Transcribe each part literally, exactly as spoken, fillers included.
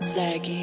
Zaggy.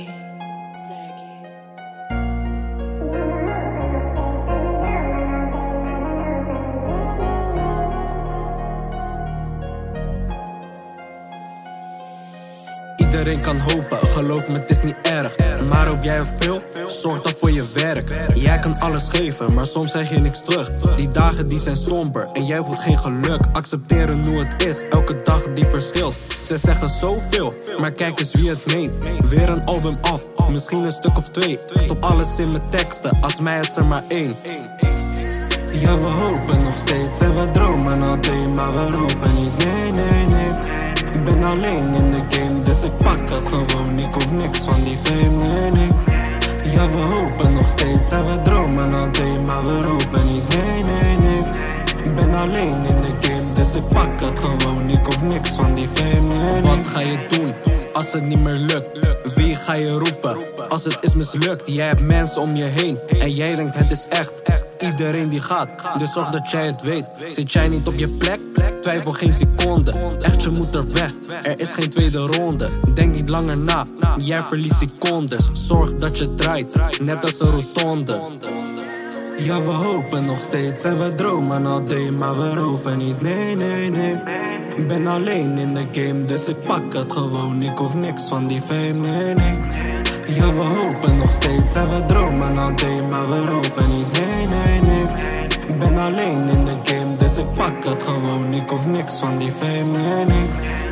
Iedereen kan hopen, geloof me, het is niet erg. Maar ook jij veel, zorg dan voor je werk. Jij kan alles geven, maar soms krijg je niks terug. Die dagen die zijn somber en jij voelt geen geluk. Accepteren hoe het is, elke dag die verschilt. Ze zeggen zoveel, maar kijk eens wie het meent. Weer een album af, misschien een stuk of twee. Stop alles in mijn teksten, als mij is er maar één. Ja, we hopen nog steeds en we dromen al day, maar we hoeven niet, nee, nee, nee. Ik ben alleen in de game, dus ik pak het gewoon. Ik hoef niks van die fame, nee, nee. Ja, we hopen nog steeds en we dromen al day, maar we hoeven niet, nee, nee, nee. Ik ben alleen in de game, dus ik pak het gewoon. Ik hoef niks van die fame, nee, nee. Wat ga je doen als het niet meer lukt? Wie ga je roepen als het is mislukt? Jij hebt mensen om je heen en jij denkt het is echt. Iedereen die gaat, dus zorg dat jij het weet. Zit jij niet op je plek? Twijfel geen seconde. Echt, je moet er weg, er is geen tweede ronde. Denk niet langer na, jij verliest secondes. Zorg dat je draait, net als een rotonde. Ja, we hopen nog steeds en we dromen al day, maar we hoeven niet, nee, nee, nee. Ik ben alleen in de game, dus ik pak het gewoon. Ik hoef niks van die fame, nee, nee. Ja, we hopen nog steeds en we dromen al day, maar we hoeven niet, nee, nee, nee. Ik ben alleen in de game, dus ik pak het gewoon. Ik hoef niks van die fame, nee, nee.